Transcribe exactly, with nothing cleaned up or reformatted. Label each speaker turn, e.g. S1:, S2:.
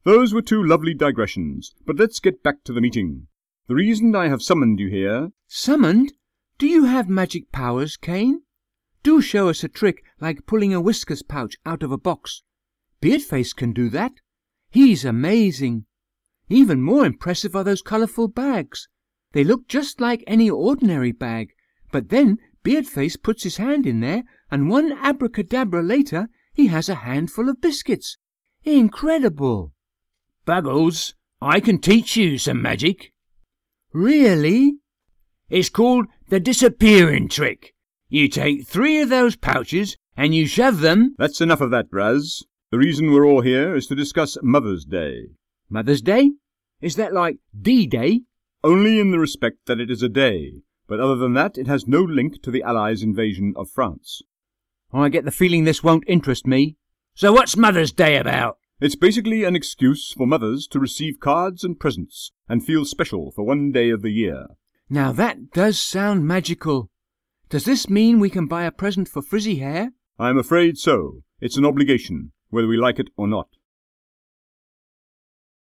S1: Those were two lovely digressions, but let's get back to the meeting. The reason I have summoned you here...
S2: Summoned? Do you have magic powers, Cain? Do show us a trick like pulling a whiskers pouch out of a box. Beardface can do that. He's amazing. Even more impressive are those colourful bags. They look just like any ordinary bag, but then Beardface puts his hand in there, and one abracadabra later he has a handful of biscuits. Incredible!
S3: Buggles, I can teach you some magic.
S2: Really?
S3: It's called the disappearing trick. You take three of those pouches and you shove them...
S1: That's enough of that, Raz. The reason we're all here is to discuss Mother's Day.
S2: Mother's Day? Is that like D-Day?
S1: Only in the respect that it is a day, but other than that it has no link to the Allies' invasion of France.
S2: I get the feeling this won't interest me.
S3: So what's Mother's Day about?
S1: It's basically an excuse for mothers to receive cards and presents and feel special for one day of the year.
S2: Now that does sound magical. Does this mean we can buy a present for Frizzy Hair?
S1: I'm afraid so. It's an obligation, whether we like it or not.